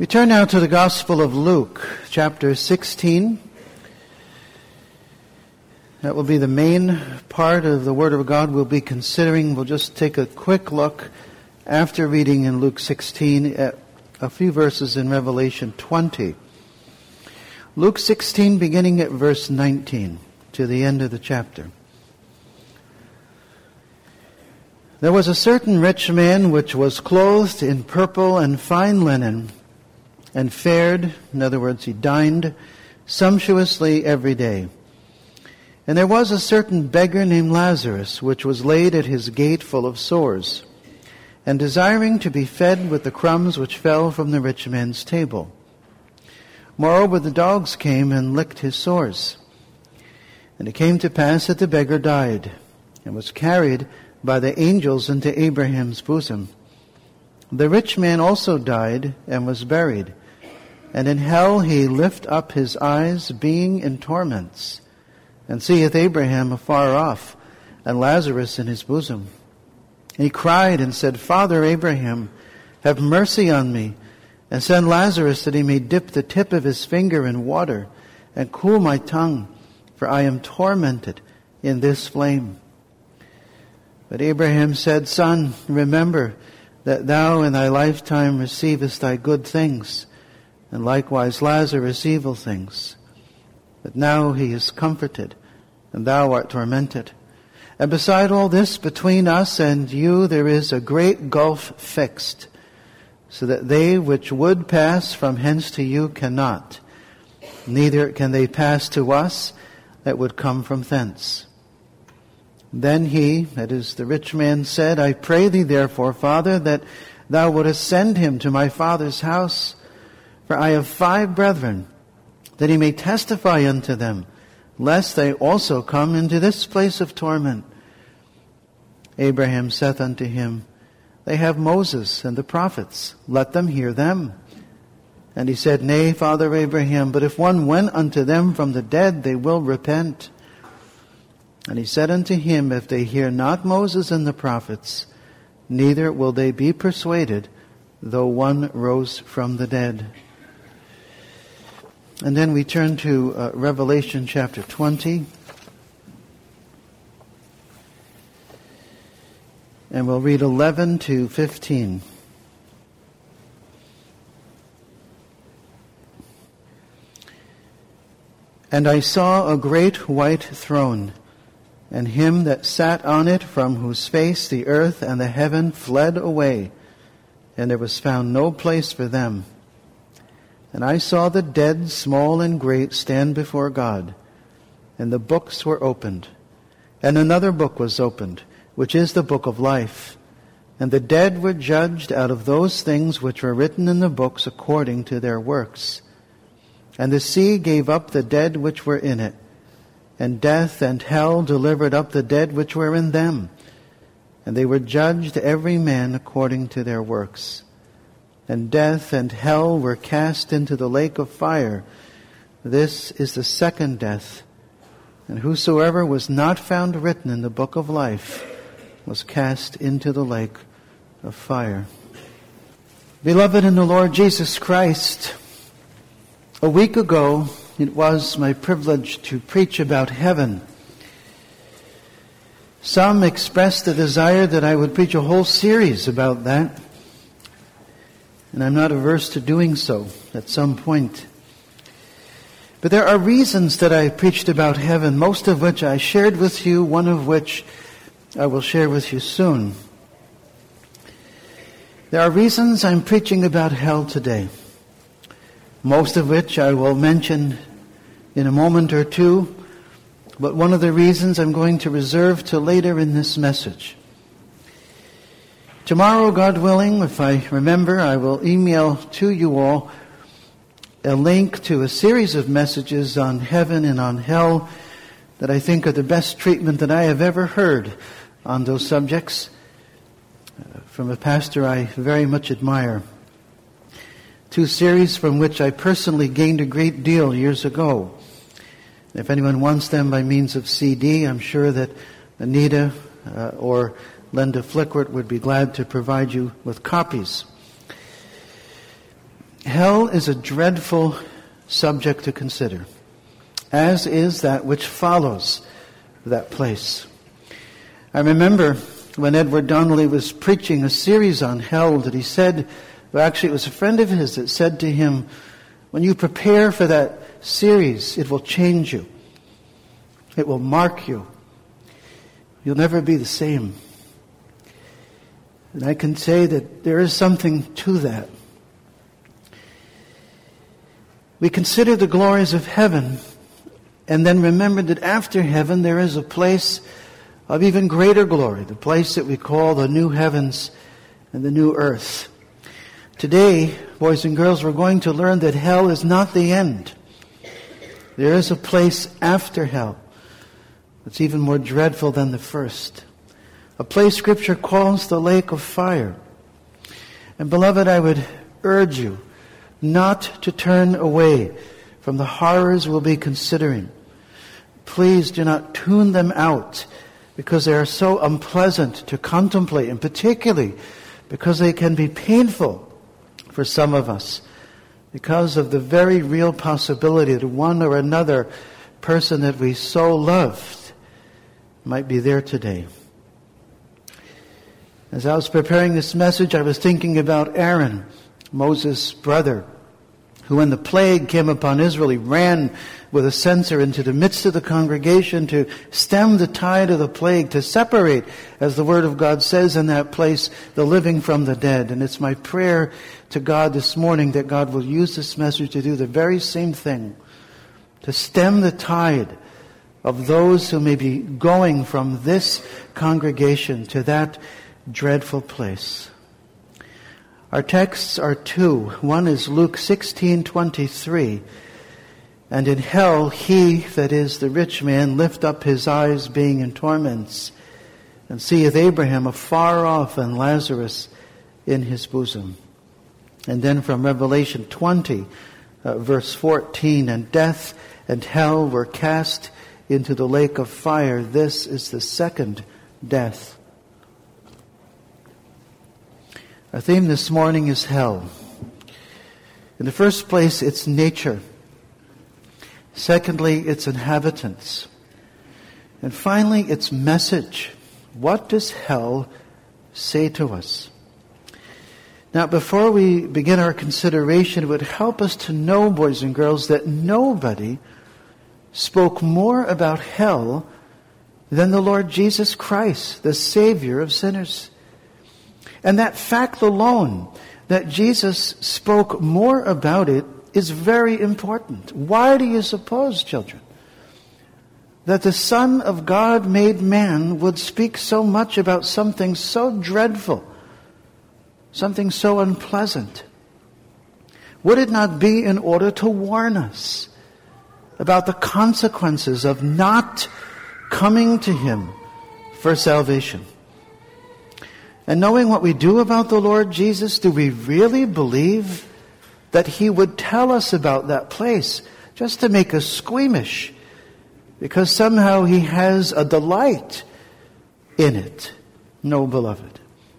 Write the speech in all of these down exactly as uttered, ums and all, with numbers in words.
We turn now to the Gospel of Luke, chapter sixteen. That will be the main part of the Word of God we'll be considering. We'll just take a quick look after reading in Luke sixteen at a few verses in Revelation twenty. Luke sixteen, beginning at verse nineteen, to the end of the chapter. There was a certain rich man which was clothed in purple and fine linen, and fared, in other words, he dined sumptuously every day. And there was a certain beggar named Lazarus, which was laid at his gate full of sores, and desiring to be fed with the crumbs which fell from the rich man's table. Moreover, the dogs came and licked his sores. And it came to pass that the beggar died, and was carried by the angels into Abraham's bosom. The rich man also died, and was buried. And in hell he lift up his eyes, being in torments, and seeth Abraham afar off, and Lazarus in his bosom. And he cried and said, Father Abraham, have mercy on me, and send Lazarus that he may dip the tip of his finger in water, and cool my tongue, for I am tormented in this flame. But Abraham said, Son, remember that thou in thy lifetime receivest thy good things, and likewise Lazarus evil things. But now he is comforted, and thou art tormented. And beside all this, between us and you there is a great gulf fixed, so that they which would pass from hence to you cannot, neither can they pass to us that would come from thence. Then he, that is the rich man, said, I pray thee therefore, Father, that thou wouldest send him to my father's house, for I have five brethren, that he may testify unto them, lest they also come into this place of torment. Abraham saith unto him, They have Moses and the prophets, let them hear them. And he said, Nay, Father Abraham, but if one went unto them from the dead, they will repent. And he said unto him, If they hear not Moses and the prophets, neither will they be persuaded, though one rose from the dead. And then we turn to uh, Revelation chapter twenty. And we'll read eleven to fifteen. And I saw a great white throne, and him that sat on it, from whose face the earth and the heaven fled away, and there was found no place for them. And I saw the dead, small and great, stand before God, and the books were opened. And another book was opened, which is the book of life. And the dead were judged out of those things which were written in the books according to their works. And the sea gave up the dead which were in it, and death and hell delivered up the dead which were in them. And they were judged every man according to their works. And death and hell were cast into the lake of fire. This is the second death. And whosoever was not found written in the book of life was cast into the lake of fire. Beloved in the Lord Jesus Christ, a week ago it was my privilege to preach about heaven. Some expressed the desire that I would preach a whole series about that. And I'm not averse to doing so at some point. But there are reasons that I preached about heaven, most of which I shared with you, one of which I will share with you soon. There are reasons I'm preaching about hell today, most of which I will mention in a moment or two, but one of the reasons I'm going to reserve till later in this message. Tomorrow, God willing, if I remember, I will email to you all a link to a series of messages on heaven and on hell that I think are the best treatment that I have ever heard on those subjects uh, from a pastor I very much admire. Two series from which I personally gained a great deal years ago. If anyone wants them by means of C D, I'm sure that Anita uh, or Linda Flickwart would be glad to provide you with copies. Hell is a dreadful subject to consider, as is that which follows that place. I remember when Edward Donnelly was preaching a series on hell that he said, well, actually it was a friend of his that said to him, when you prepare for that series, it will change you. It will mark you. You'll never be the same. And I can say that there is something to that. We consider the glories of heaven and then remember that after heaven there is a place of even greater glory, the place that we call the new heavens and the new earth. Today, boys and girls, we're going to learn that hell is not the end. There is a place after hell that's even more dreadful than the first. A place Scripture calls the lake of fire. And beloved, I would urge you not to turn away from the horrors we'll be considering. Please do not tune them out because they are so unpleasant to contemplate, and particularly because they can be painful for some of us because of the very real possibility that one or another person that we so loved might be there today. As I was preparing this message, I was thinking about Aaron, Moses' brother, who when the plague came upon Israel, he ran with a censer into the midst of the congregation to stem the tide of the plague, to separate, as the Word of God says in that place, the living from the dead. And it's my prayer to God this morning that God will use this message to do the very same thing, to stem the tide of those who may be going from this congregation to that dreadful place. Our texts are two. One is Luke sixteen twenty-three. And in hell he, that is the rich man, lift up his eyes being in torments, and seeth Abraham afar off and Lazarus in his bosom. And then from Revelation twenty, uh, verse fourteen, and death and hell were cast into the lake of fire. This is the second death. Our theme this morning is hell. In the first place, its nature. Secondly, its inhabitants. And finally, its message. What does hell say to us? Now, before we begin our consideration, it would help us to know, boys and girls, that nobody spoke more about hell than the Lord Jesus Christ, the Savior of sinners. And that fact alone, that Jesus spoke more about it, is very important. Why do you suppose, children, that the Son of God made man would speak so much about something so dreadful, something so unpleasant? Would it not be in order to warn us about the consequences of not coming to Him for salvation? And knowing what we do about the Lord Jesus, do we really believe that He would tell us about that place just to make us squeamish because somehow He has a delight in it? No, beloved.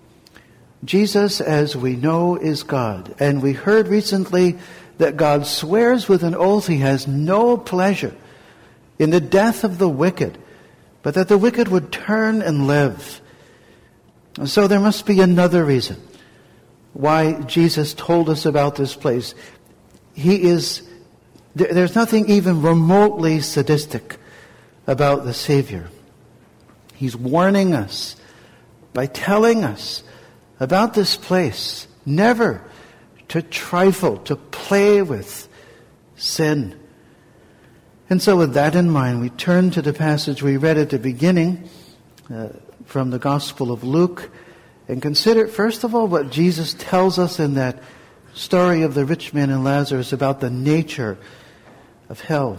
Jesus, as we know, is God. And we heard recently that God swears with an oath He has no pleasure in the death of the wicked, but that the wicked would turn and live. And so there must be another reason why Jesus told us about this place. He is, there's nothing even remotely sadistic about the Savior. He's warning us by telling us about this place, never to trifle, to play with sin. And so with that in mind, we turn to the passage we read at the beginning, uh, from the Gospel of Luke, and consider first of all what Jesus tells us in that story of the rich man and Lazarus about the nature of hell.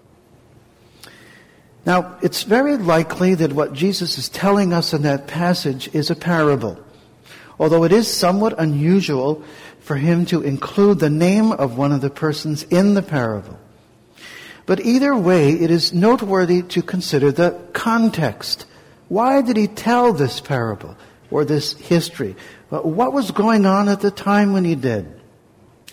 Now, it's very likely that what Jesus is telling us in that passage is a parable, although it is somewhat unusual for Him to include the name of one of the persons in the parable. But either way, it is noteworthy to consider the context. Why did He tell this parable or this history? What was going on at the time when He did?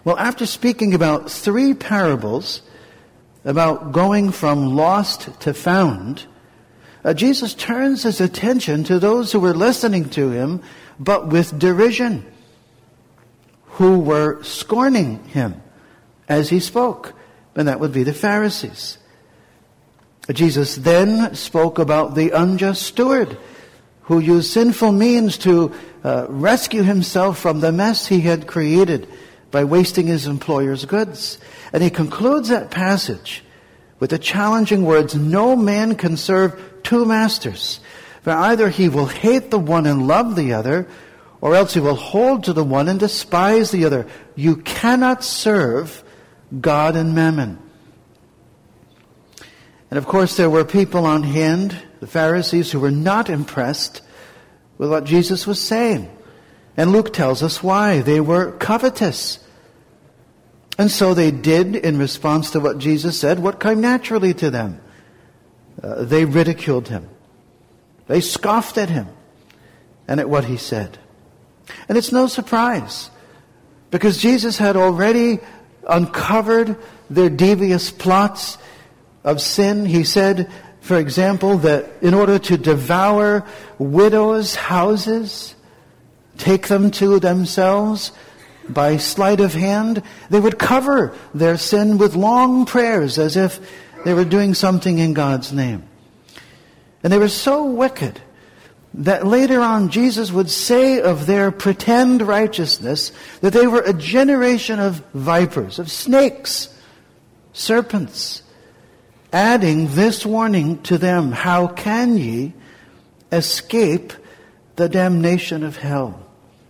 Well, after speaking about three parables about going from lost to found, uh, Jesus turns his attention to those who were listening to him, but with derision, who were scorning him as he spoke. And that would be the Pharisees. Jesus then spoke about the unjust steward who used sinful means to uh, rescue himself from the mess he had created by wasting his employer's goods. And he concludes that passage with the challenging words, "No man can serve two masters, for either he will hate the one and love the other, or else he will hold to the one and despise the other. You cannot serve God and mammon." And of course there were people on hand, the Pharisees, who were not impressed with what Jesus was saying. And Luke tells us why. They were covetous. And so they did, in response to what Jesus said, what came naturally to them. Uh, they ridiculed him. They scoffed at him and at what he said. And it's no surprise, because Jesus had already uncovered their devious plots of sin. He said, for example, that in order to devour widows' houses, take them to themselves by sleight of hand, they would cover their sin with long prayers as if they were doing something in God's name. And they were so wicked that later on Jesus would say of their pretend righteousness that they were a generation of vipers, of snakes, serpents, adding this warning to them: how can ye escape the damnation of hell?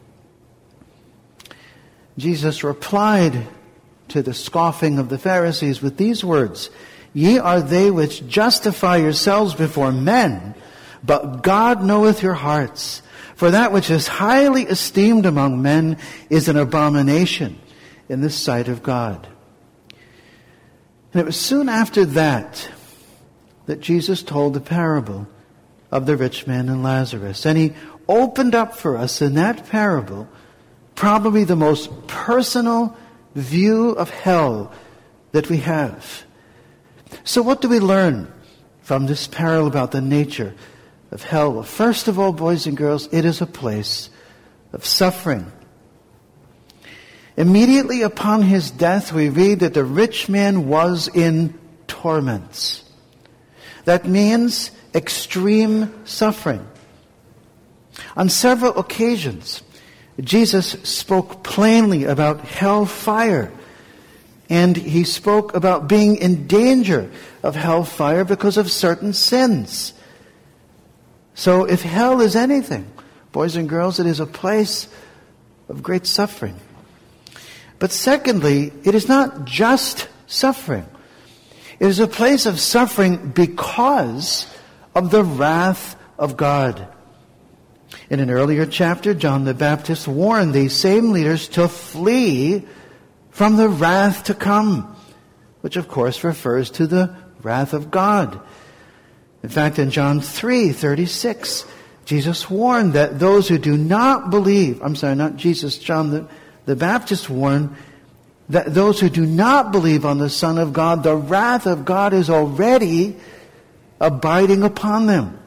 Jesus replied to the scoffing of the Pharisees with these words: "Ye are they which justify yourselves before men, but God knoweth your hearts. For that which is highly esteemed among men is an abomination in the sight of God." And it was soon after that that Jesus told the parable of the rich man and Lazarus. And he opened up for us in that parable probably the most personal view of hell that we have. So what do we learn from this parable about the nature of hell? Well, first of all, boys and girls, it is a place of suffering. Immediately upon his death, we read that the rich man was in torments. That means extreme suffering. On several occasions, Jesus spoke plainly about hellfire. And he spoke about being in danger of hellfire because of certain sins. So if hell is anything, boys and girls, it is a place of great suffering. But secondly, it is not just suffering. It is a place of suffering because of the wrath of God. In an earlier chapter, John the Baptist warned these same leaders to flee from the wrath to come, which of course refers to the wrath of God. In fact, in John three thirty-six, Jesus warned that those who do not believe, I'm sorry, not Jesus, John the, the Baptist warned that those who do not believe on the Son of God, the wrath of God is already abiding upon them.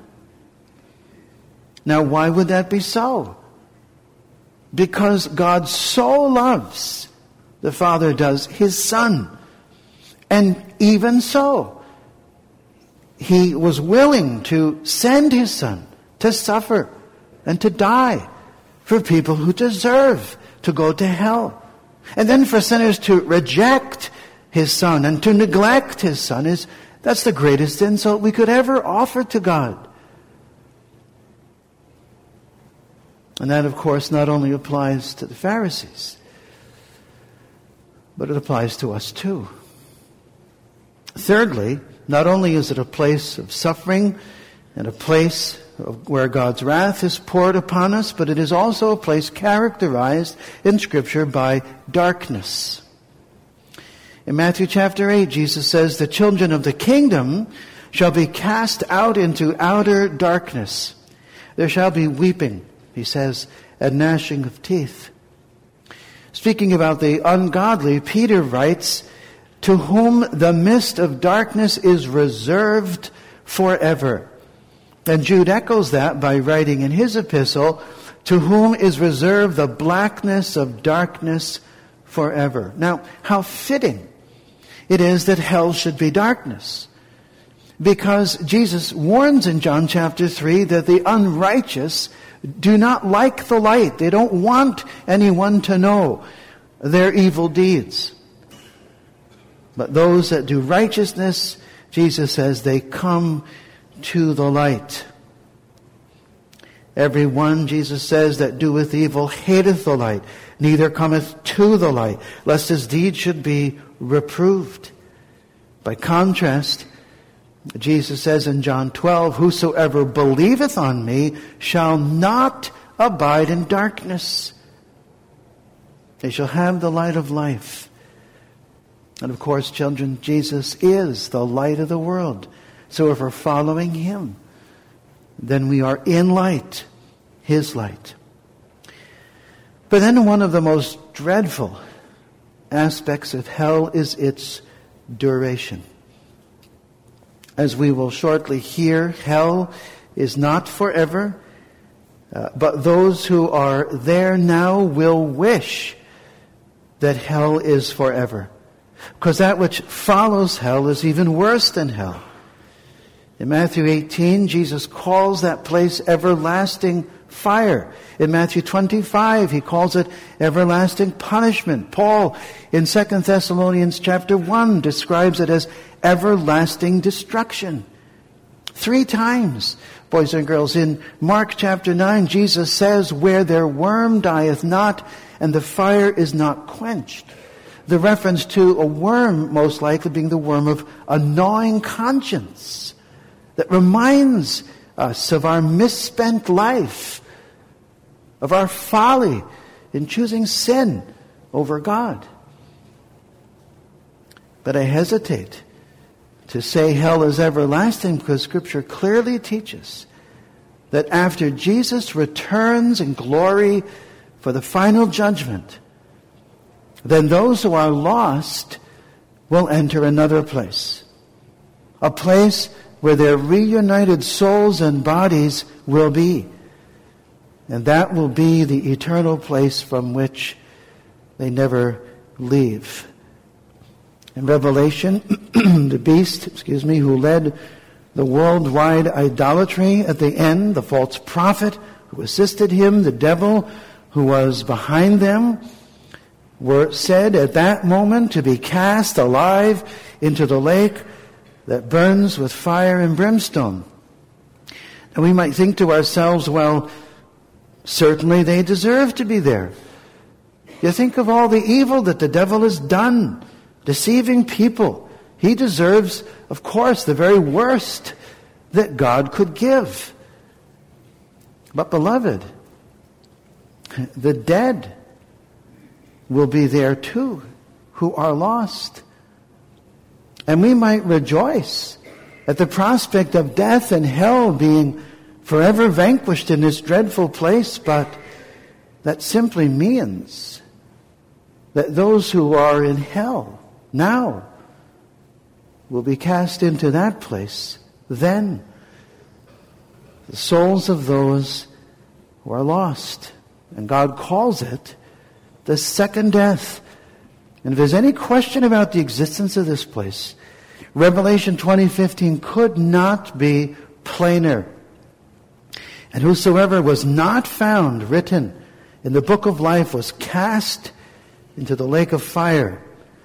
Now, why would that be so? Because God so loves, the Father does, His Son. And even so, He was willing to send His Son to suffer and to die for people who deserve to go to hell. And then for sinners to reject His Son and to neglect His Son, is that's the greatest insult we could ever offer to God. And that, of course, not only applies to the Pharisees, but it applies to us too. Thirdly, not only is it a place of suffering and a place where God's wrath is poured upon us, but it is also a place characterized in Scripture by darkness. In Matthew chapter eight, Jesus says, "The children of the kingdom shall be cast out into outer darkness. There shall be weeping," he says, "and gnashing of teeth." Speaking about the ungodly, Peter writes, to whom the mist of darkness is reserved forever. And Jude echoes that by writing in his epistle, to whom is reserved the blackness of darkness forever. Now, how fitting it is that hell should be darkness. Because Jesus warns in John chapter three that the unrighteous do not like the light. They don't want anyone to know their evil deeds. But those that do righteousness, Jesus says, they come to the light. Every one, Jesus says, that doeth evil hateth the light, neither cometh to the light, lest his deed should be reproved. By contrast, Jesus says in John twelve, whosoever believeth on me shall not abide in darkness. They shall have the light of life. And of course, children, Jesus is the light of the world. So if we're following him, then we are in light, his light. But then one of the most dreadful aspects of hell is its duration. As we will shortly hear, hell is not forever, uh, but those who are there now will wish that hell is forever. Because that which follows hell is even worse than hell. In Matthew eighteen, Jesus calls that place everlasting fire. In Matthew twenty-five, he calls it everlasting punishment. Paul, in Second Thessalonians chapter one, describes it as everlasting destruction. Three times, boys and girls, in Mark chapter nine, Jesus says, where their worm dieth not, and the fire is not quenched. The reference to a worm, most likely being the worm of a gnawing conscience that reminds us of our misspent life, of our folly in choosing sin over God. But I hesitate to say hell is everlasting because Scripture clearly teaches that after Jesus returns in glory for the final judgment, then those who are lost will enter another place. A place where their reunited souls and bodies will be. And that will be the eternal place from which they never leave. In Revelation, the beast, excuse me, who led the worldwide idolatry at the end, the false prophet who assisted him, the devil who was behind them, were said at that moment to be cast alive into the lake that burns with fire and brimstone. And we might think to ourselves, well, certainly they deserve to be there. You think of all the evil that the devil has done, deceiving people. He deserves, of course, the very worst that God could give. But beloved, the dead will be there too, who are lost. And we might rejoice at the prospect of death and hell being forever vanquished in this dreadful place, but that simply means that those who are in hell now will be cast into that place then. The souls of those who are lost. And God calls it the second death. And if there's any question about the existence of this place, Revelation twenty fifteen could not be plainer. And whosoever was not found written in the book of life was cast into the lake of fire.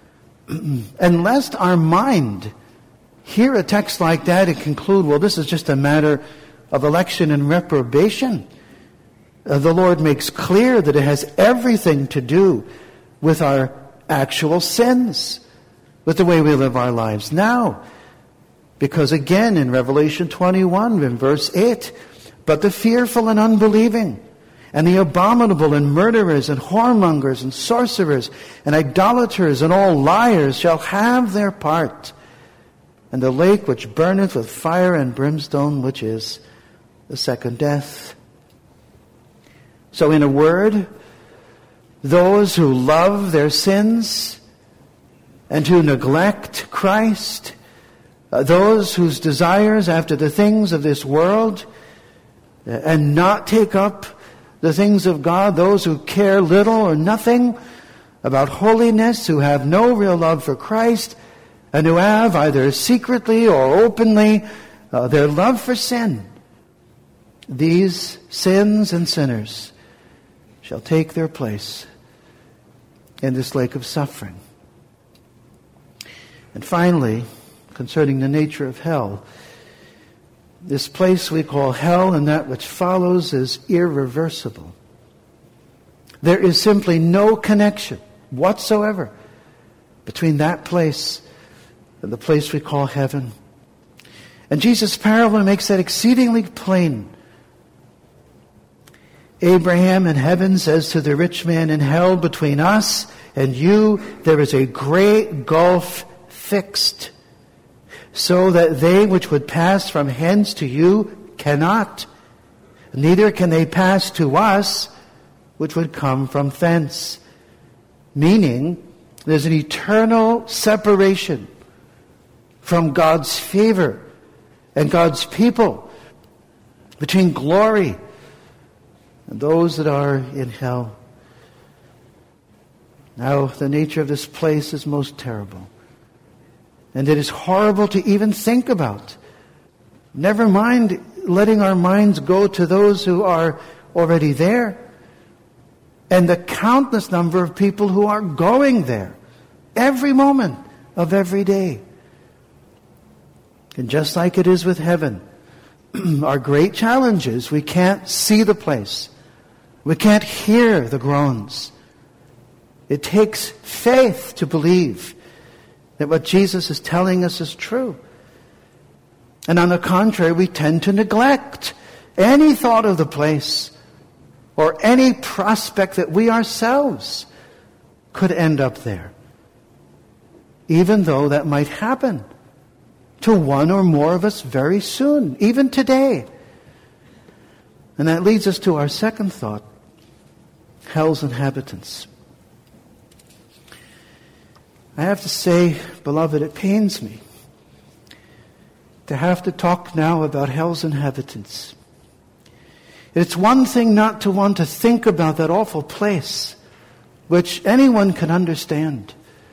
And lest our mind hear a text like that and conclude, well, this is just a matter of election and reprobation, uh, the Lord makes clear that it has everything to do with our actual sins, with the way we live our lives now. Because again, in Revelation twenty-one, in verse eight, but the fearful and unbelieving, and the abominable and murderers and whoremongers and sorcerers and idolaters and all liars shall have their part in the lake which burneth with fire and brimstone, which is the second death. So in a word, those who love their sins and who neglect Christ, uh, those whose desires after the things of this world uh, and not take up the things of God, those who care little or nothing about holiness, who have no real love for Christ, and who have either secretly or openly uh, their love for sin. These sins and sinners shall take their place in this lake of suffering. And finally, concerning the nature of hell, this place we call hell and that which follows is irreversible. There is simply no connection whatsoever between that place and the place we call heaven. And Jesus' parable makes that exceedingly plain. Abraham in heaven says to the rich man in hell, between us and you there is a great gulf fixed, so that they which would pass from hence to you cannot, neither can they pass to us which would come from thence. Meaning, there's an eternal separation from God's favor and God's people, between glory and those that are in hell. Now, the nature of this place is most terrible. And it is horrible to even think about. Never mind letting our minds go to those who are already there. And the countless number of people who are going there every moment of every day. And just like it is with heaven, our great challenge is we can't see the place. We can't hear the groans. It takes faith to believe that what Jesus is telling us is true. And on the contrary, we tend to neglect any thought of the place or any prospect that we ourselves could end up there, even though that might happen to one or more of us very soon, even today. And that leads us to our second thought, hell's inhabitants. I have to say, beloved, it pains me to have to talk now about hell's inhabitants. It's one thing not to want to think about that awful place, which anyone can understand,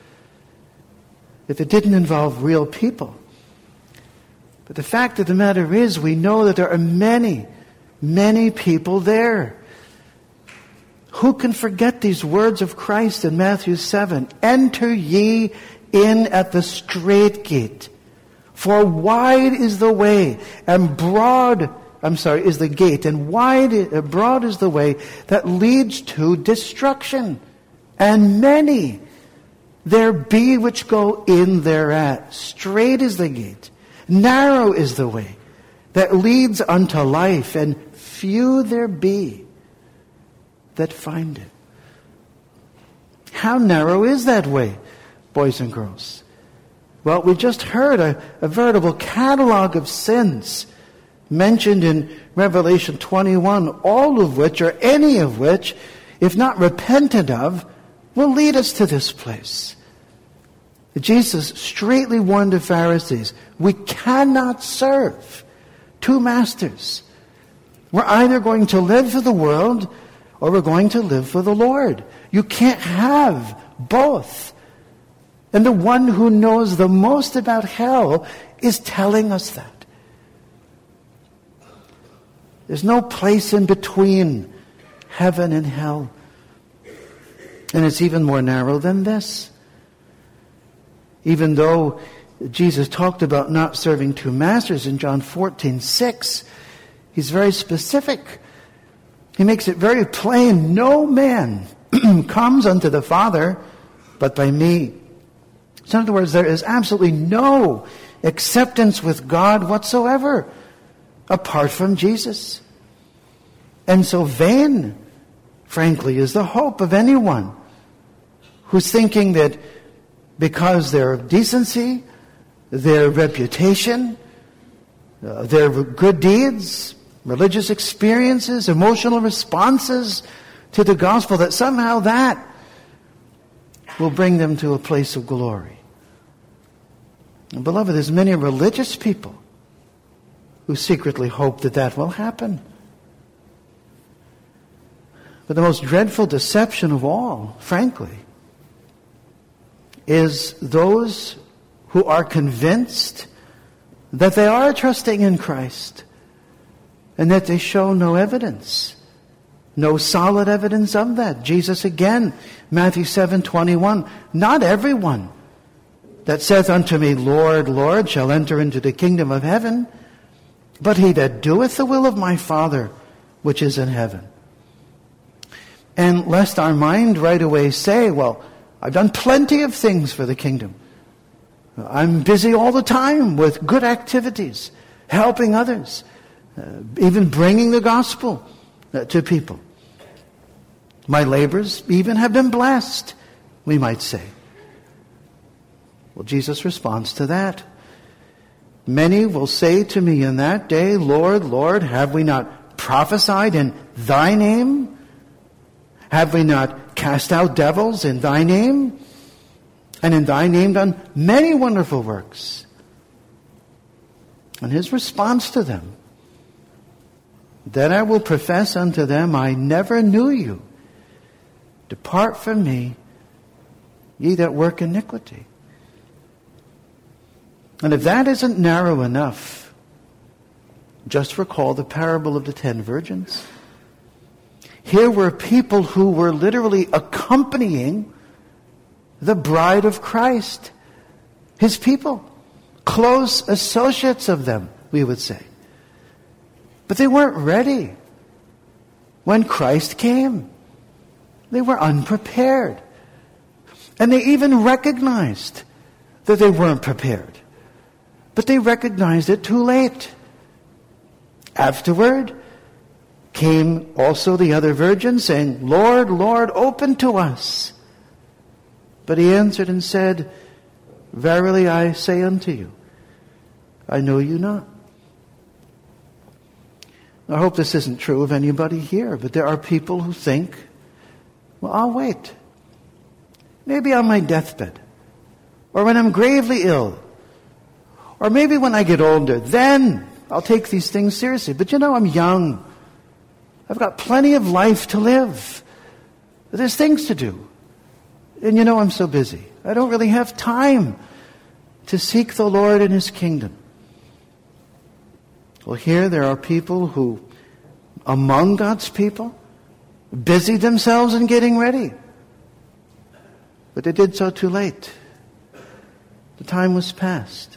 if it didn't involve real people. But the fact of the matter is, we know that there are many, many people there. Who can forget these words of Christ in Matthew seven? Enter ye in at the strait gate. For wide is the way, and broad, I'm sorry, is the gate, and wide, broad is the way that leads to destruction. And many there be which go in thereat. Strait is the gate, narrow is the way that leads unto life, and few there be that find it. How narrow is that way, boys and girls? Well, we just heard a, a veritable catalog of sins mentioned in Revelation twenty-one, all of which, or any of which, if not repented of, will lead us to this place. Jesus straightly warned the Pharisees, we cannot serve two masters. We're either going to live for the world or we're going to live for the Lord. You can't have both. And the one who knows the most about hell is telling us that. There's no place in between heaven and hell. And it's even more narrow than this. Even though Jesus talked about not serving two masters in John fourteen six, he's very specific. He makes it very plain, no man comes unto the Father but by me. So in other words, there is absolutely no acceptance with God whatsoever apart from Jesus. And so vain, frankly, is the hope of anyone who's thinking that because their decency, their reputation, uh, their good deeds, religious experiences, emotional responses to the gospel, that somehow that will bring them to a place of glory. And beloved, there's many religious people who secretly hope that that will happen. But the most dreadful deception of all, frankly, is those who are convinced that they are trusting in Christ and that they show no evidence, no solid evidence of that. Jesus again, Matthew seven twenty-one, not everyone that saith unto me, Lord, Lord, shall enter into the kingdom of heaven, but he that doeth the will of my Father which is in heaven. And lest our mind right away say, well, I've done plenty of things for the kingdom. I'm busy all the time with good activities, helping others, uh, even bringing the gospel uh, to people. My labors even have been blessed, we might say. Well, Jesus responds to that. Many will say to me in that day, Lord, Lord, have we not prophesied in thy name? Have we not cast out devils in thy name? And in thy name done many wonderful works? And his response to them, then I will profess unto them, I never knew you. Depart from me, ye that work iniquity. And if that isn't narrow enough, just recall the parable of the ten virgins. Here were people who were literally accompanying the bride of Christ, his people, close associates of them, we would say. But they weren't ready when Christ came. They were unprepared. And they even recognized that they weren't prepared. But they recognized it too late. Afterward came also the other virgins saying, Lord, Lord, open to us. But he answered and said, verily I say unto you, I know you not. I hope this isn't true of anybody here, but there are people who think, well, I'll wait. Maybe on my deathbed, or when I'm gravely ill, or maybe when I get older, then I'll take these things seriously. But you know, I'm young. I've got plenty of life to live. There's things to do. And you know, I'm so busy. I don't really have time to seek the Lord and his kingdom. Well, here there are people who, among God's people, busied themselves in getting ready. But they did so too late. The time was past.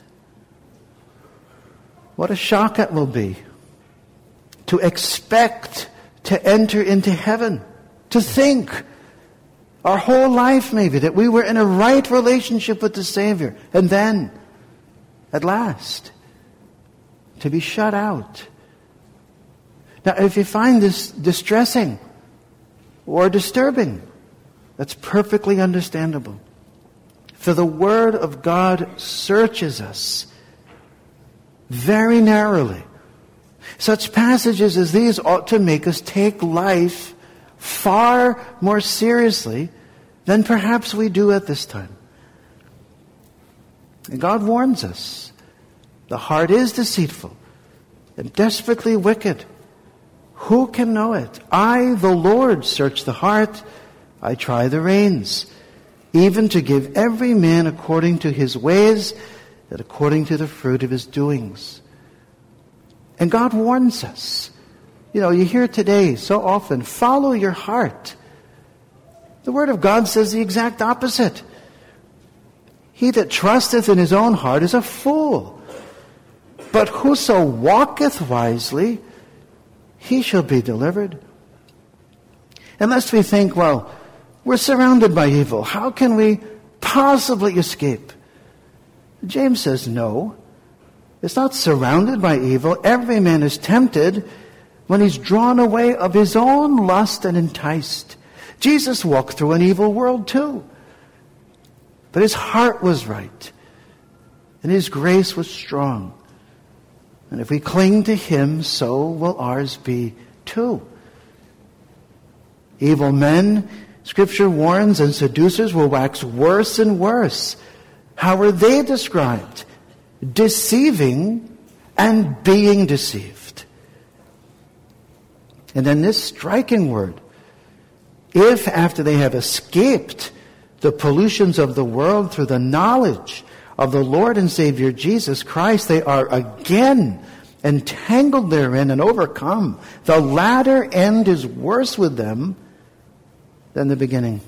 What a shock it will be to expect to enter into heaven, to think our whole life maybe that we were in a right relationship with the Savior, and then, at last, to be shut out. Now, if you find this distressing or disturbing, that's perfectly understandable. For the Word of God searches us very narrowly. Such passages as these ought to make us take life far more seriously than perhaps we do at this time. And God warns us. The heart is deceitful and desperately wicked. Who can know it? I, the Lord, search the heart. I try the reins, even to give every man according to his ways, and according to the fruit of his doings. And God warns us. You know, you hear today so often, follow your heart. The Word of God says the exact opposite. He that trusteth in his own heart is a fool. But whoso walketh wisely, he shall be delivered. Unless we think, well, we're surrounded by evil. How can we possibly escape? James says, no. It's not surrounded by evil. Every man is tempted when he's drawn away of his own lust and enticed. Jesus walked through an evil world too. But his heart was right. And his grace was strong. And if we cling to him, so will ours be too. Evil men, Scripture warns, and seducers will wax worse and worse. How are they described? Deceiving and being deceived. And then this striking word, if after they have escaped the pollutions of the world through the knowledge of the Lord and Savior Jesus Christ, they are again entangled therein and overcome, the latter end is worse with them than the beginning.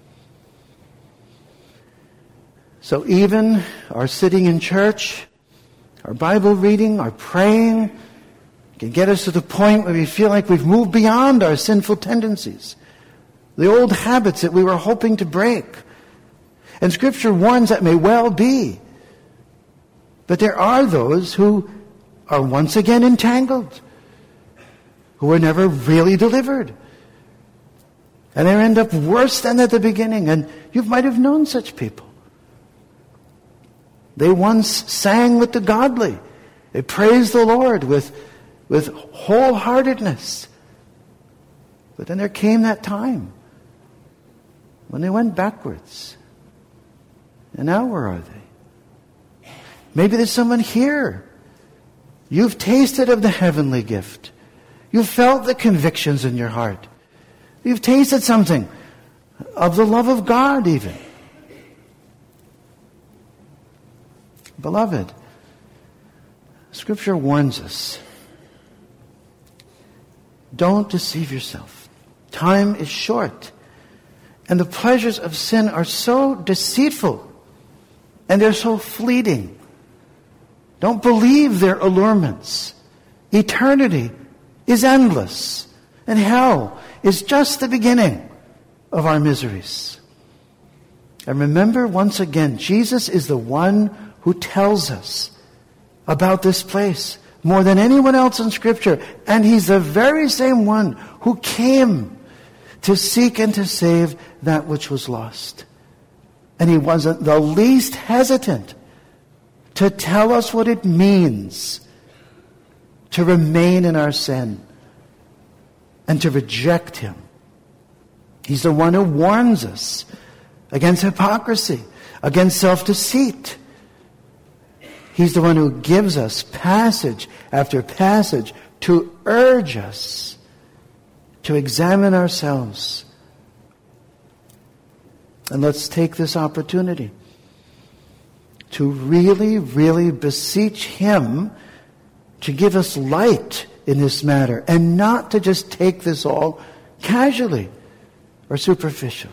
So even our sitting in church, our Bible reading, our praying, can get us to the point where we feel like we've moved beyond our sinful tendencies, the old habits that we were hoping to break. And Scripture warns that may well be. But there are those who are once again entangled, who are never really delivered. And they end up worse than at the beginning. And you might have known such people. They once sang with the godly. They praised the Lord with, with wholeheartedness. But then there came that time when they went backwards. And now where are they? Maybe there's someone here. You've tasted of the heavenly gift. You've felt the convictions in your heart. You've tasted something of the love of God even. Beloved, Scripture warns us. Don't deceive yourself. Time is short. And the pleasures of sin are so deceitful. And they're so fleeting. Don't believe their allurements. Eternity is endless. And hell is just the beginning of our miseries. And remember once again, Jesus is the one who tells us about this place more than anyone else in Scripture. And He's the very same one who came to seek and to save that which was lost. And He wasn't the least hesitant to tell us what it means to remain in our sin and to reject Him. He's the one who warns us against hypocrisy, against self-deceit. He's the one who gives us passage after passage to urge us to examine ourselves. And let's take this opportunity to really, really beseech Him to give us light in this matter and not to just take this all casually or superficially.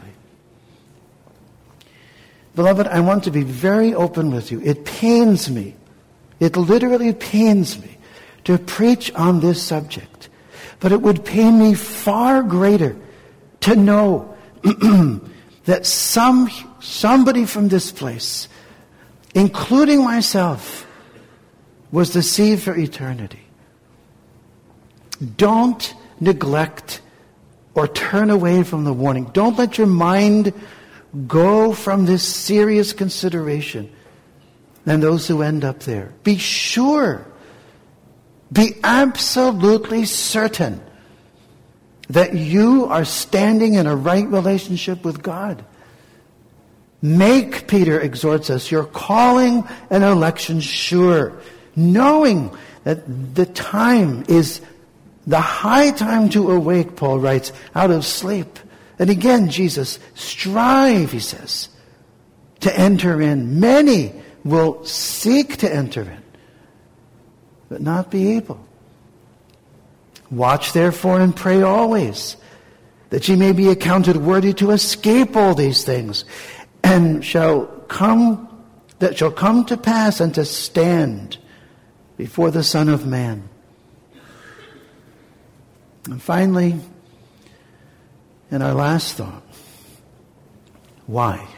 Beloved, I want to be very open with you. It pains me. It literally pains me to preach on this subject. But it would pain me far greater to know that some somebody from this place, including myself, was deceived for eternity. Don't neglect or turn away from the warning. Don't let your mind go from this serious consideration and those who end up there. Be sure, be absolutely certain that you are standing in a right relationship with God. Make, Peter exhorts us, your calling and election sure, knowing that the time is the high time to awake, Paul writes, out of sleep. And again, Jesus, strive, he says, to enter in. Many will seek to enter in, but not be able. Watch therefore and pray always, that ye may be accounted worthy to escape all these things, and shall come, that shall come to pass and to stand before the Son of Man. And finally, in our last thought, why?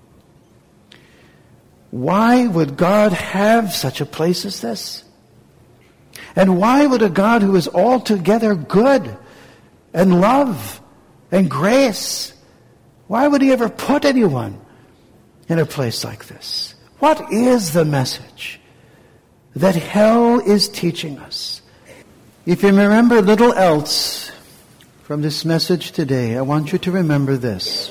Why would God have such a place as this? And why would a God who is altogether good and love and grace, why would He ever put anyone in a place like this? What is the message that hell is teaching us? If you remember little else from this message today, I want you to remember this.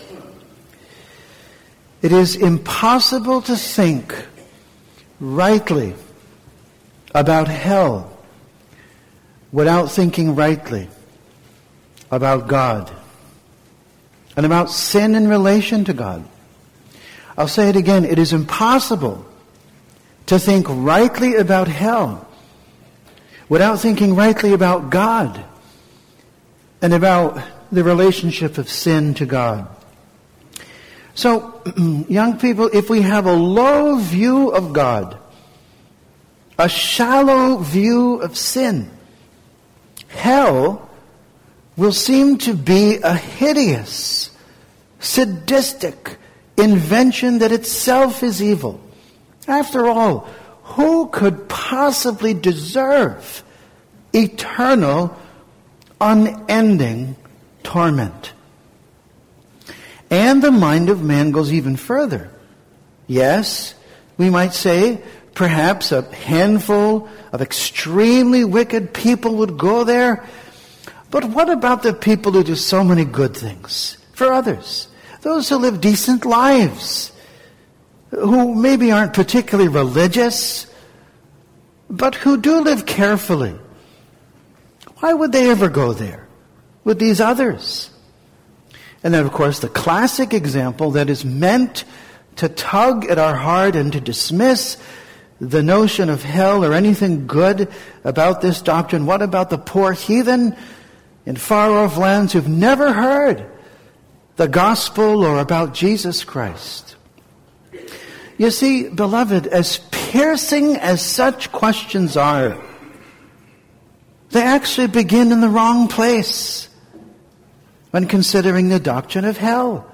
It is impossible to think rightly about hell without thinking rightly about God and about sin in relation to God. I'll say it again. It is impossible to think rightly about hell without thinking rightly about God and about the relationship of sin to God. So, young people, if we have a low view of God, a shallow view of sin, hell will seem to be a hideous, sadistic invention that itself is evil. After all, who could possibly deserve eternal, unending torment? And the mind of man goes even further. Yes, we might say perhaps a handful of extremely wicked people would go there. But what about the people who do so many good things for others? Those who live decent lives, who maybe aren't particularly religious, but who do live carefully. Why would they ever go there with these others? And then, of course, the classic example that is meant to tug at our heart and to dismiss the notion of hell or anything good about this doctrine. What about the poor heathen in far-off lands who've never heard the gospel or about Jesus Christ? You see, beloved, as piercing as such questions are, they actually begin in the wrong place when considering the doctrine of hell.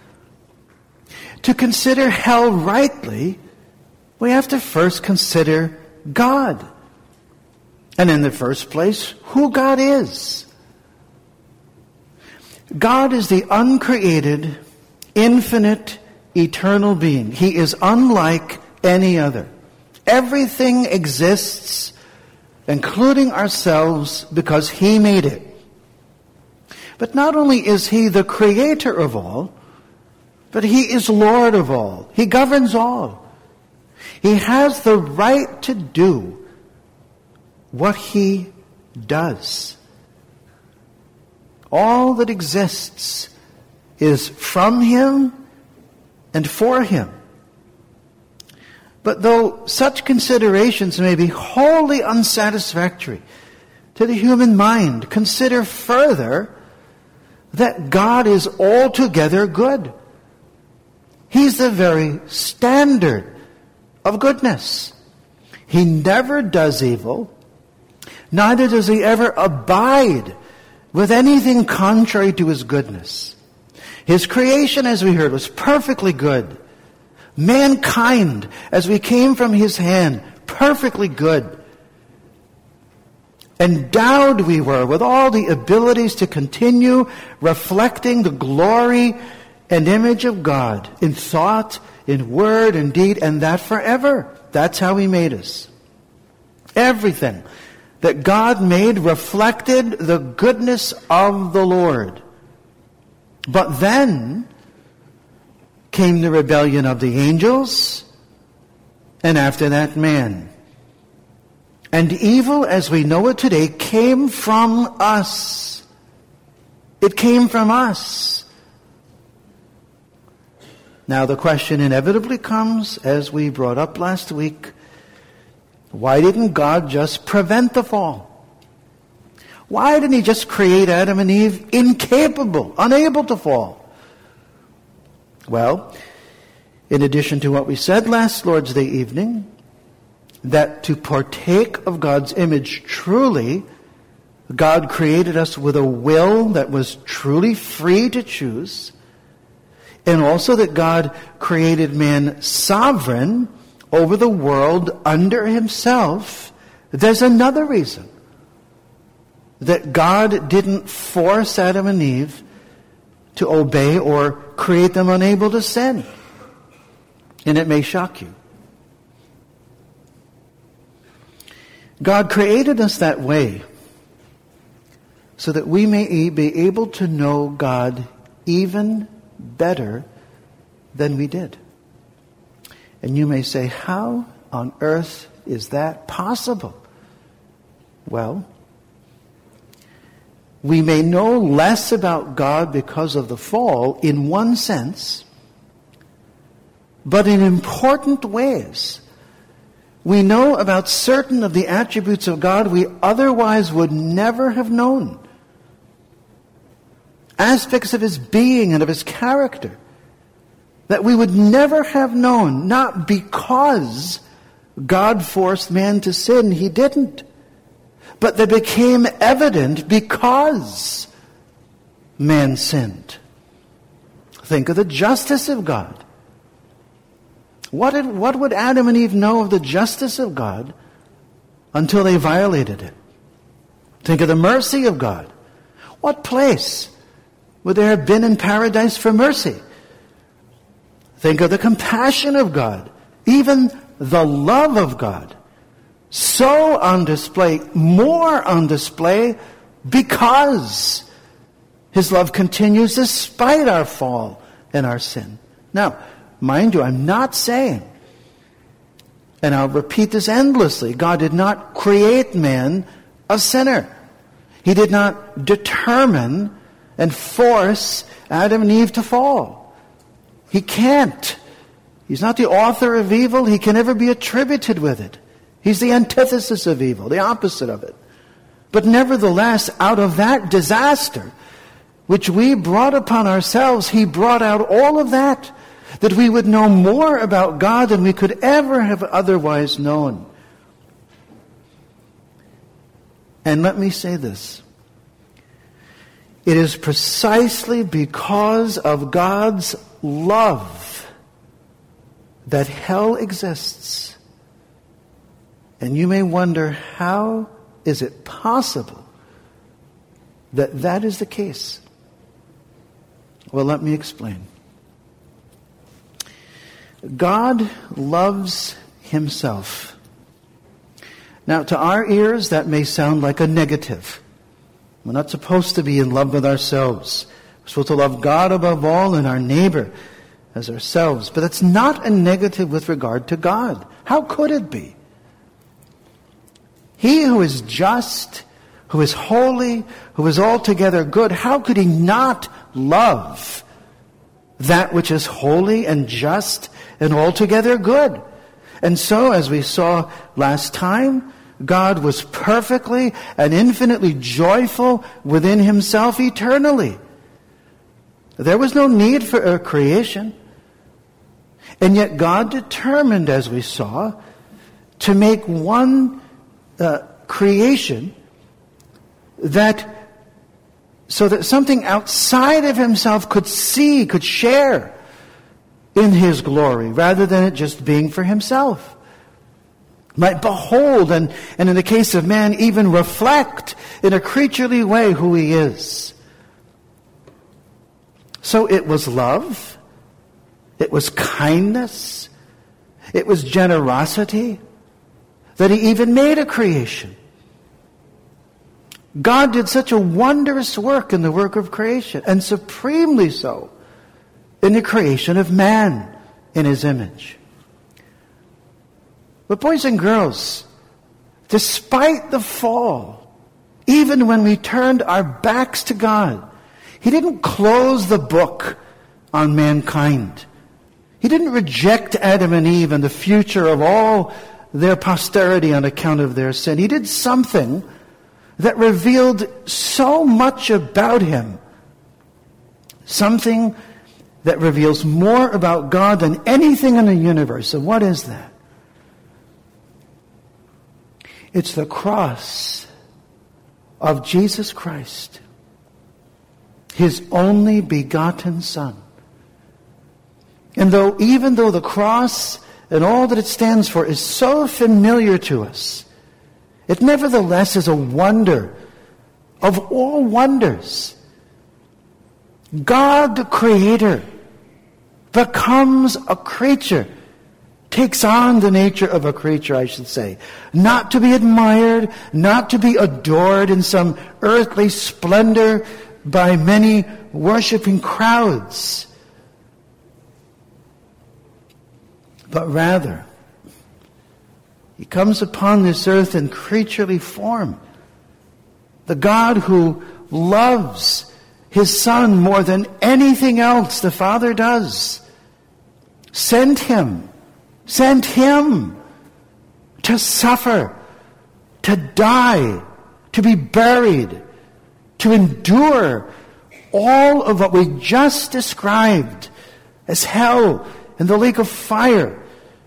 To consider hell rightly, we have to first consider God. And in the first place, who God is. God is the uncreated, infinite, eternal being. He is unlike any other. Everything exists, including ourselves, because He made it. But not only is He the creator of all, but He is Lord of all. He governs all. He has the right to do what He does. All that exists is from Him and for Him. But though such considerations may be wholly unsatisfactory to the human mind, consider further that God is altogether good. He's the very standard of goodness. He never does evil, neither does He ever abide with anything contrary to His goodness. His creation, as we heard, was perfectly good. Mankind, as we came from His hand, perfectly good. Endowed we were with all the abilities to continue reflecting the glory and image of God in thought, in word, in deed, and that forever. That's how He made us. Everything that God made reflected the goodness of the Lord. But then came the rebellion of the angels, and after that man. And evil, as we know it today, came from us. It came from us. Now the question inevitably comes, as we brought up last week, why didn't God just prevent the fall? Why didn't He just create Adam and Eve incapable, unable to fall? Well, in addition to what we said last Lord's Day evening, that to partake of God's image truly, God created us with a will that was truly free to choose, and also that God created man sovereign over the world under Himself. There's another reason that God didn't force Adam and Eve to obey or create them unable to sin. And it may shock you. God created us that way so that we may be able to know God even better than we did. And you may say, how on earth is that possible? Well, we may know less about God because of the fall in one sense, but in important ways. We know about certain of the attributes of God we otherwise would never have known. Aspects of His being and of His character that we would never have known, not because God forced man to sin. He didn't. But they became evident because man sinned. Think of the justice of God. What, did, what would Adam and Eve know of the justice of God until they violated it? Think of the mercy of God. What place would there have been in paradise for mercy? Think of the compassion of God, even the love of God. So on display, more on display, because His love continues despite our fall and our sin. Now, mind you, I'm not saying, and I'll repeat this endlessly, God did not create man a sinner. He did not determine and force Adam and Eve to fall. He can't. He's not the author of evil. He can never be attributed with it. He's the antithesis of evil, the opposite of it. But nevertheless, out of that disaster, which we brought upon ourselves, He brought out all of that, that we would know more about God than we could ever have otherwise known. And let me say this. It is precisely because of God's love that hell exists. And you may wonder, how is it possible that that is the case? Well, let me explain. God loves Himself. Now, to our ears, that may sound like a negative. We're not supposed to be in love with ourselves. We're supposed to love God above all and our neighbor as ourselves. But it's not a negative with regard to God. How could it be? He who is just, who is holy, who is altogether good, how could He not love that which is holy and just and altogether good? And so, as we saw last time, God was perfectly and infinitely joyful within Himself eternally. There was no need for a creation. And yet God determined, as we saw, to make one uh, creation that so that something outside of Himself could see, could share in His glory, rather than it just being for Himself. Might behold, and, and in the case of man, even reflect in a creaturely way who He is. So it was love, it was kindness, it was generosity, that He even made a creation. God did such a wondrous work in the work of creation, and supremely so in the creation of man in His image. But boys and girls, despite the fall, even when we turned our backs to God, He didn't close the book on mankind. He didn't reject Adam and Eve and the future of all their posterity on account of their sin. He did something that revealed so much about Him. Something that reveals more about God than anything in the universe. And what is that? It's the cross of Jesus Christ, His only begotten Son. And though, even though the cross and all that it stands for is so familiar to us, it nevertheless is a wonder of all wonders. God the Creator becomes a creature takes on the nature of a creature, I should say. Not to be admired, not to be adored in some earthly splendor by many worshiping crowds, but rather, he comes upon this earth in creaturely form. The God who loves his Son more than anything else the Father does, sent him, sent him to suffer, to die, to be buried, to endure all of what we just described as hell and the lake of fire.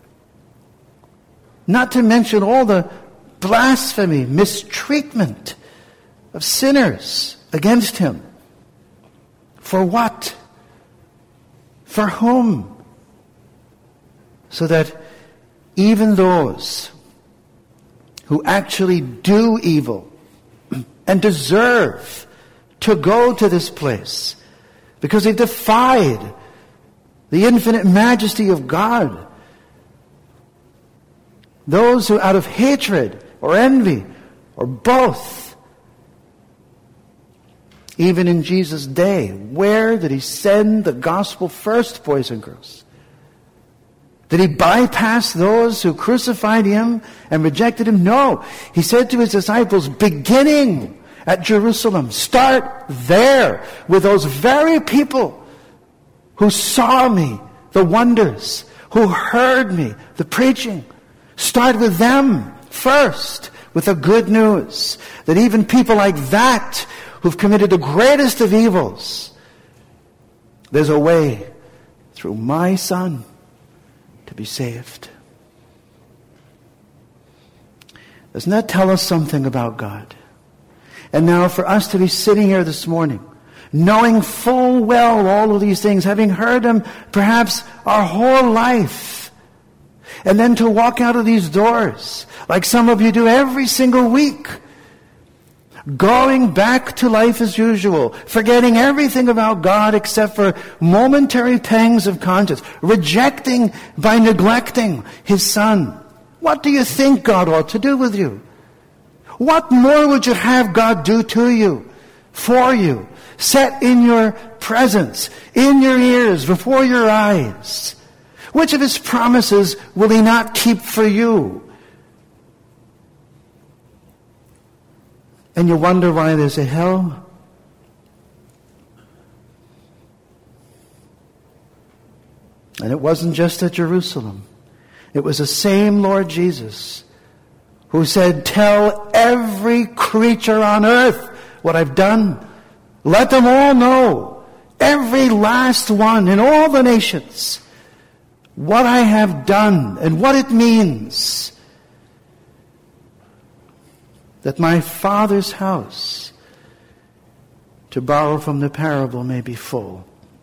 Not to mention all the blasphemy, mistreatment of sinners against him. For what? For whom? So that even those who actually do evil and deserve to go to this place because they defied the infinite majesty of God, those who out of hatred or envy or both, even in Jesus' day, where did he send the gospel first, boys and girls? Did he bypass those who crucified him and rejected him? No. He said to his disciples, beginning at Jerusalem, start there with those very people who saw me, the wonders, who heard me, the preaching. Start with them first, with the good news that even people like that who've committed the greatest of evils, there's a way through my Son to be saved. Doesn't that tell us something about God? And now for us to be sitting here this morning, knowing full well all of these things, having heard them perhaps our whole life, and then to walk out of these doors, like some of you do every single week, going back to life as usual, forgetting everything about God except for momentary pangs of conscience, rejecting by neglecting his Son. What do you think God ought to do with you? What more would you have God do to you, for you, set in your presence, in your ears, before your eyes? Which of his promises will he not keep for you? And you wonder why there's a hell? And it wasn't just at Jerusalem. It was the same Lord Jesus who said, tell every creature on earth what I've done. Let them all know, every last one in all the nations, what I have done and what it means that my Father's house, to borrow from the parable, may be full.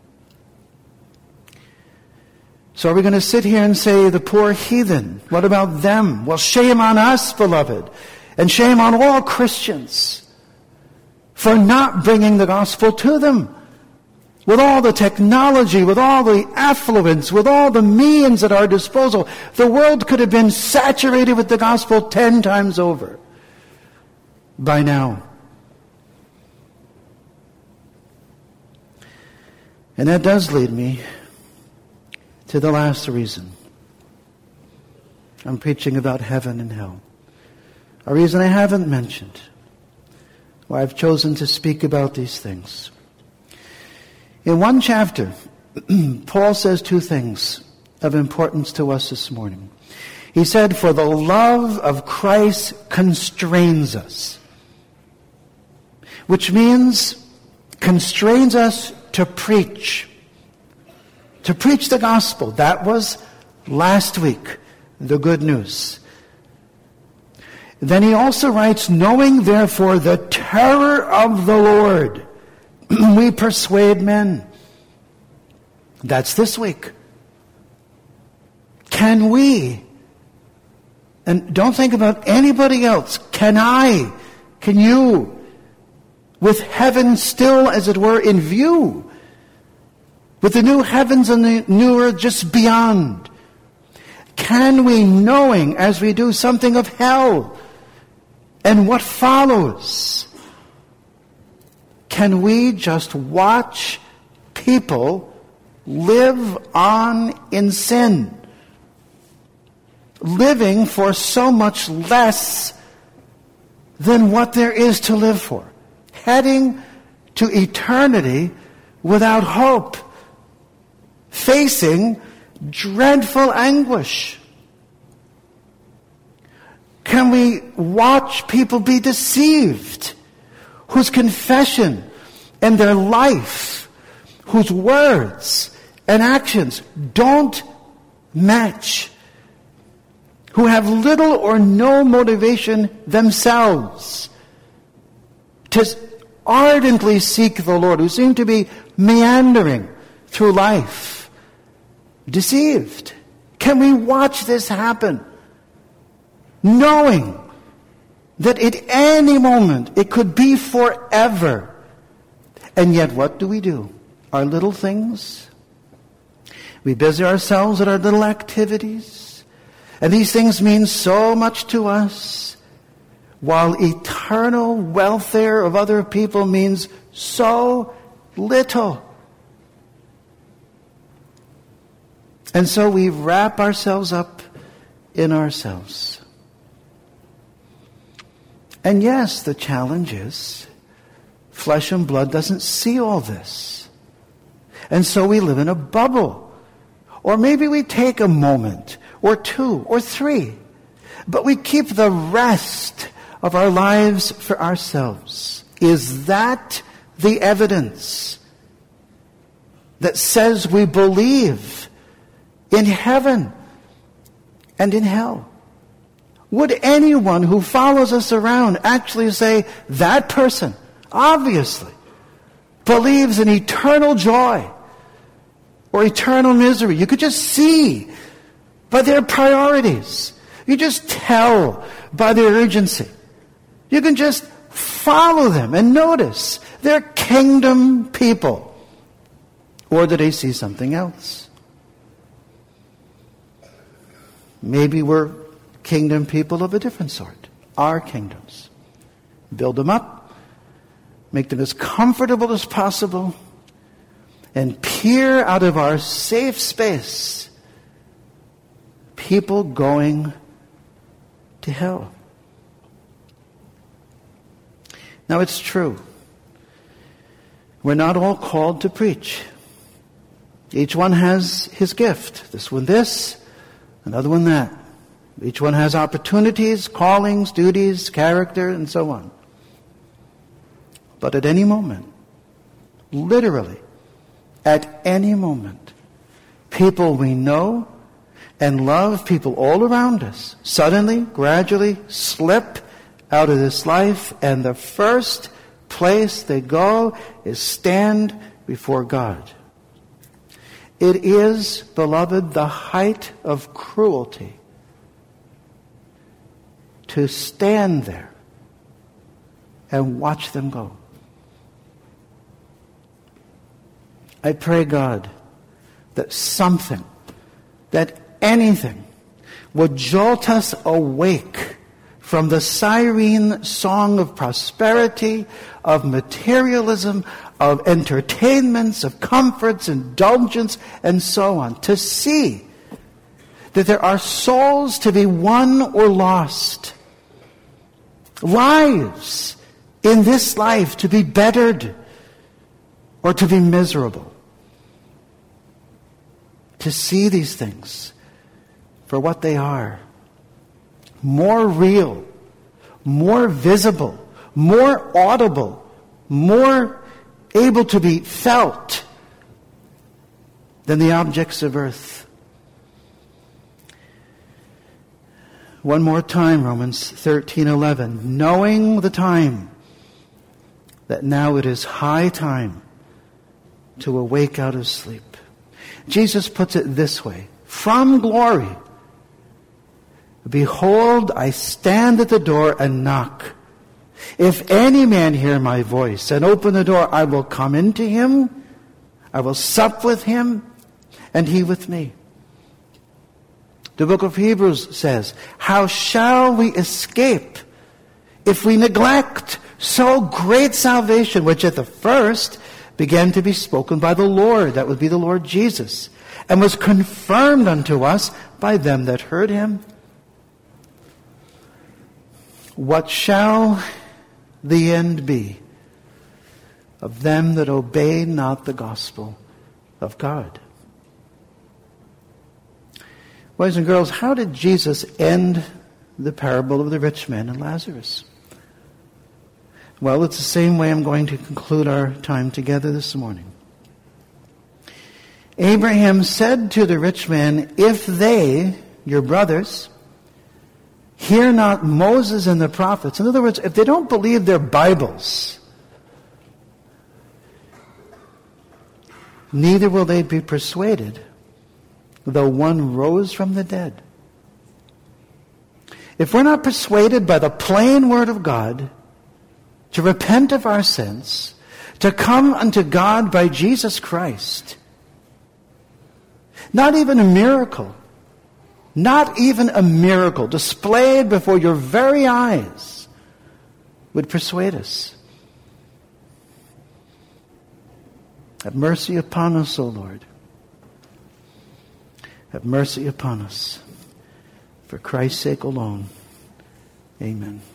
So are we going to sit here and say, the poor heathen, what about them? Well, shame on us, beloved, and shame on all Christians for not bringing the gospel to them. With all the technology, with all the affluence, with all the means at our disposal, the world could have been saturated with the gospel ten times over by now. And that does lead me to the last reason. I'm preaching about heaven and hell. A reason I haven't mentioned, why I've chosen to speak about these things. In one chapter, Paul says two things of importance to us this morning. He said, for the love of Christ constrains us. Which means constrains us to preach. To preach the gospel. That was last week, the good news. Then he also writes, knowing therefore the terror of the Lord, we persuade men. That's this week. Can we, and don't think about anybody else, can I, can you, with heaven still, as it were, in view, with the new heavens and the new earth just beyond, Can we, knowing as we do something of hell and what follows, can we just watch people live on in sin, living for so much less than what there is to live for, heading to eternity without hope, facing dreadful anguish? Can we watch people be deceived, whose confession and their life, whose words and actions don't match, who have little or no motivation themselves to ardently seek the Lord, who seem to be meandering through life, deceived? Can we watch this happen, knowing that at any moment it could be forever? And yet what do we do? Our little things. We busy ourselves with our little activities. And these things mean so much to us, while eternal welfare of other people means so little. And so we wrap ourselves up in ourselves. And yes, the challenge is, flesh and blood doesn't see all this. And so we live in a bubble. Or maybe we take a moment, or two, or three, but we keep the rest of our lives for ourselves. Is that the evidence that says we believe in heaven and in hell? Would anyone who follows us around actually say, that person obviously believes in eternal joy or eternal misery? You could just see by their priorities. You just tell by their urgency. You can just follow them and notice they're kingdom people. Or do they see something else? Maybe we're kingdom people of a different sort. Our kingdoms. Build them up, make them as comfortable as possible, and peer out of our safe space people going to hell. Now it's true, we're not all called to preach. Each one has his gift. This one this, another one that. Each one has opportunities, callings, duties, character, and so on. But at any moment, literally, at any moment, people we know and love, people all around us, suddenly, gradually slip out of this life, and the first place they go is stand before God. It is, beloved, the height of cruelty to stand there and watch them go. I pray, God, that something, that anything would jolt us awake from the siren song of prosperity, of materialism, of entertainments, of comforts, indulgence, and so on, to see that there are souls to be won or lost, lives in this life to be bettered or to be miserable. To see these things for what they are, more real, more visible, more audible, more able to be felt than the objects of earth. One more time, Romans thirteen eleven. Knowing the time, that now it is high time to awake out of sleep. Jesus puts it this way. From glory, behold, I stand at the door and knock. If any man hear my voice and open the door, I will come into him, I will sup with him, and he with me. The book of Hebrews says, how shall we escape if we neglect so great salvation, which at the first began to be spoken by the Lord, that would be the Lord Jesus, and was confirmed unto us by them that heard him? What shall the end be of them that obey not the gospel of God? Boys and girls, how did Jesus end the parable of the rich man and Lazarus? Well, it's the same way I'm going to conclude our time together this morning. Abraham said to the rich man, if they, your brothers, hear not Moses and the prophets, in other words, if they don't believe their Bibles, neither will they be persuaded, though one rose from the dead. If we're not persuaded by the plain word of God to repent of our sins, to come unto God by Jesus Christ, not even a miracle, not even a miracle displayed before your very eyes would persuade us. Have mercy upon us, O Lord. Have mercy upon us. For Christ's sake alone. Amen.